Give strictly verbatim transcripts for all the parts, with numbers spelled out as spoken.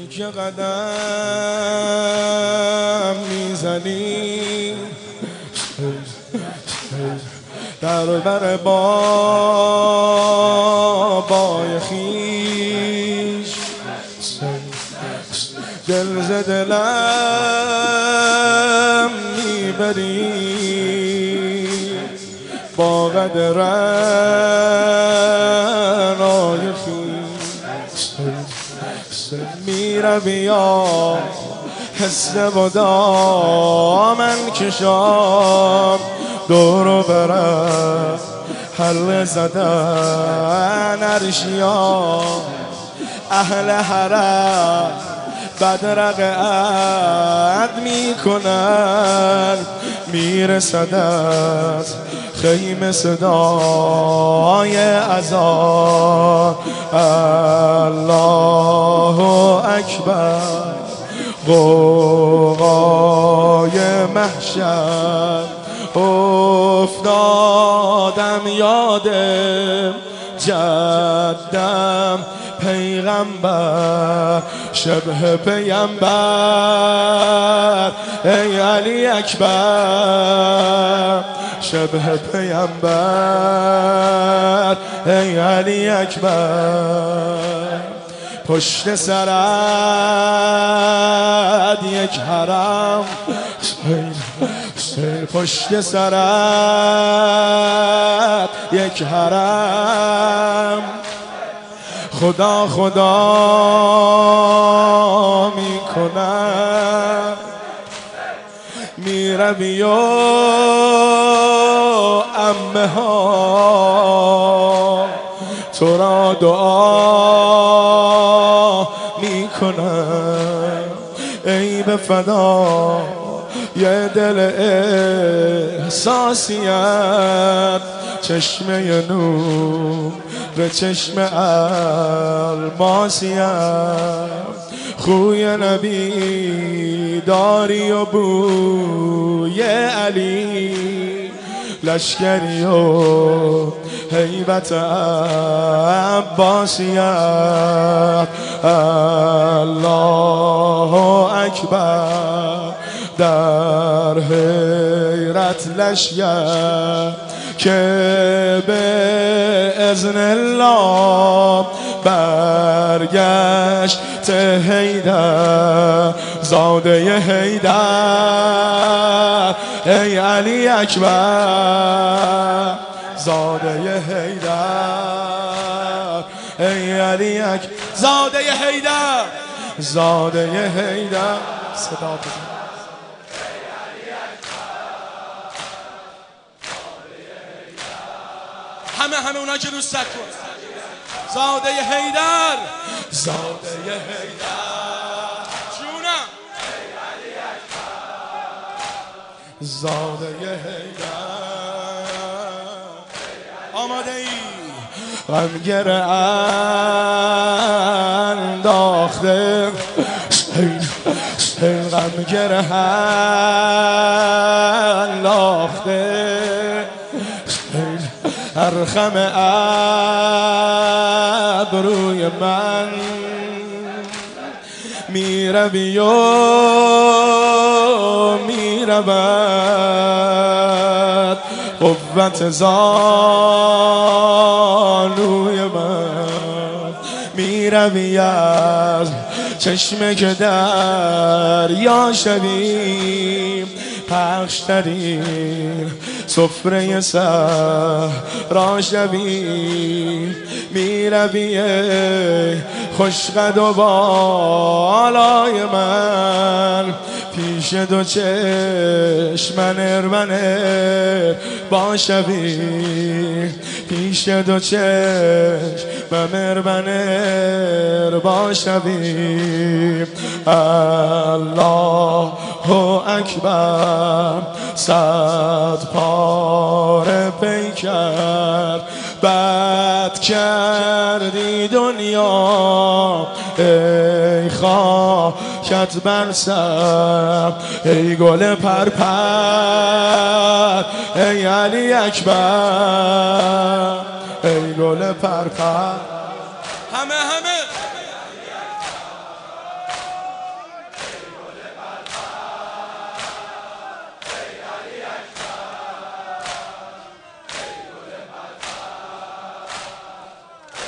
که قدم میزنی در بر بابای خویش، دل ز دلم میبری با قدرنای خویش. میروی یا حس و دامن کشان دور و برم حل زدن عرشیان اهل حرم بدرقت میکنن میرسد از خیمه صدای اذان الله اکبر غوغای محشر. افتادم یادم جدم پیغمبر شبه پیغمبر ای علی اکبر شبه پیغمبر ای علی اکبر. پشت سرت یک حرم پشت سرت یک حرم خدا خدا میکنم میروی و عمه ها تو را دعا میکنم ای به فدا یه دل احساسیت چشمه نور به چشم الماسیت خوی نبی داری و بوی علی لشکری و هیبت عباسیت الله اکبر در حیرت لشکر که به اذن الله برگشت حیدر زاده حیدر ای علی اکبر زاده حیدر ای علی اکبر زاده حیدر زاده حیدر. صدا بزن همه همه اونا که دوست کن زاده حیدر زاده حیدر جونم زاده حیدر. آماده ای غمگر انداخته غمگر انداخته هر خم ابروی من میروی و میرود قوت زانوی من میروی از چشمه که دریا شویم پخش ترین سفره صحرا شویم میروی خوشقد و بالای من پیش دو چشم منر منر باشویم پیش دو چشم منر منر باشویم الله اکبر صد پاره پیکر بد کردی دنیا ای خاکت بر سر ای گل پرپر ای علی اکبر ای گل پرپر. همه همه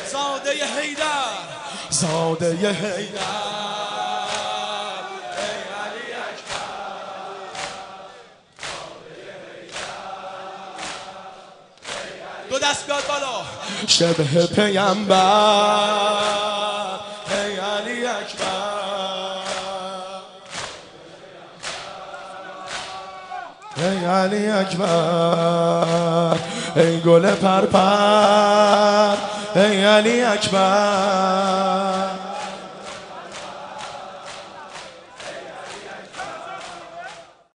زاده حیدر زاده حیدر ای علی اکبر دو دست بیاد بالا شبه پیامبر ای علی اکبر ای علی اکبر ای گل پرپر ای علی اکبر